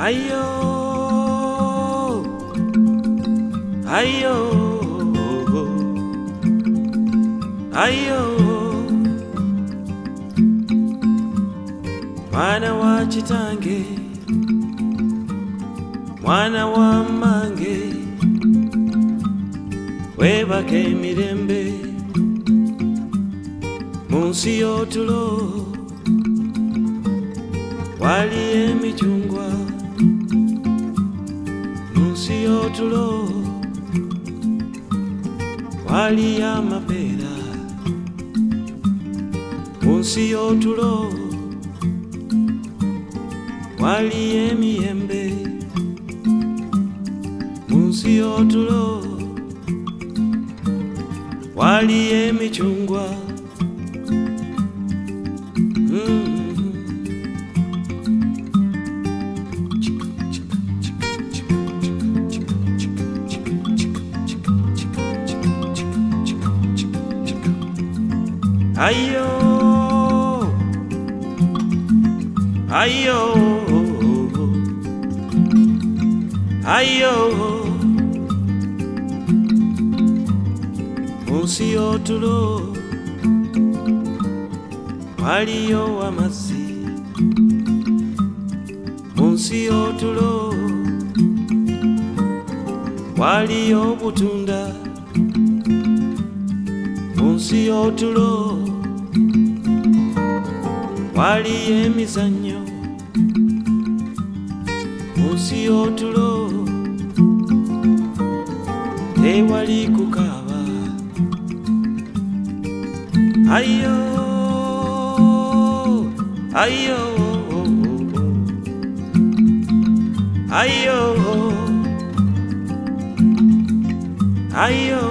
Ayo, ayo, ayo, mwana wa chitange, mwana wa mange, webake emirembe munsi y'otulo wali emicungwa munsi y'otulo wali amapeera munsi y'otulo wali emiyembe munsi y'otulo wali emicungwa Ayo, ayo, ayo, munsi y'otulo waliyo amazzi munsi y'otulo waliyo obutunda munsi y'otulo waliyo emizannyo munsi y'otulo tewali kukaaba ayo ayo ayo ayo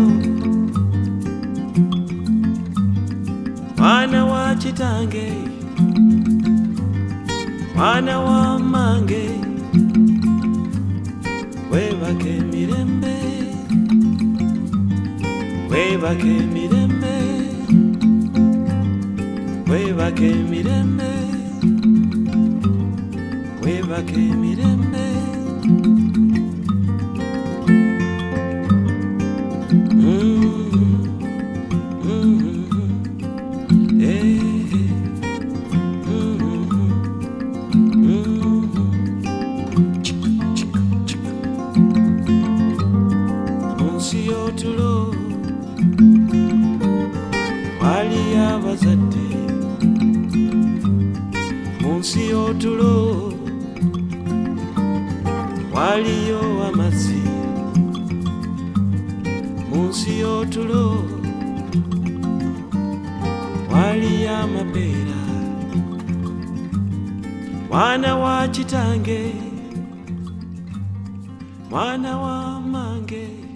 mwana wa chitange mwana wa mange webake emirembe webake emirembe webake emirembe webake emirembe munsi y'otulo wali abazadde munsi y'otulo waliyo amazzi munsi y'otulo waliyo amapeera mwana wa chitange mwana wa mange